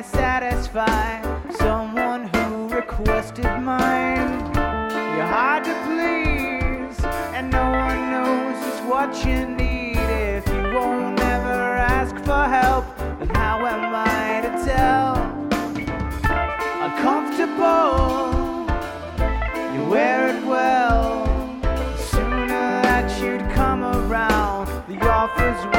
to satisfy someone who requested mine. You're hard to please, and no one knows just what you need. If you won't ever ask for help, then how am I to tell? Uncomfortable, you wear it well. The sooner that you'd come around, the offers